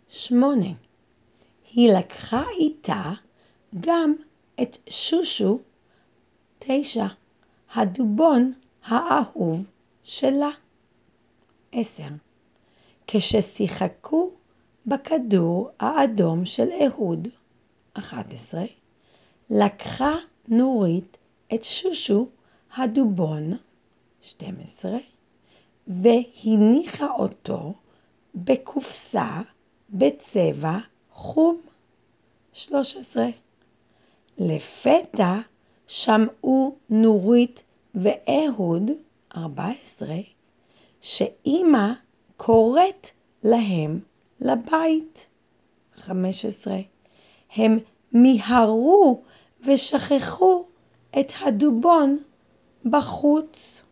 8. היא לקחה איתה גם את שושו. 9. הדובון האהוב שלה. 10. כששיחקו בכדור האדום של אהוד. 11. לקחה נורית את שושו הדובון. 12. והניחה אותו בקופסה בצבע חום. 13. לפתע שמעו נורית ואהוד. 14. שאמא קוראת להם לבית. 15. הם מיהרו ושכחו את הדובון בחוץ.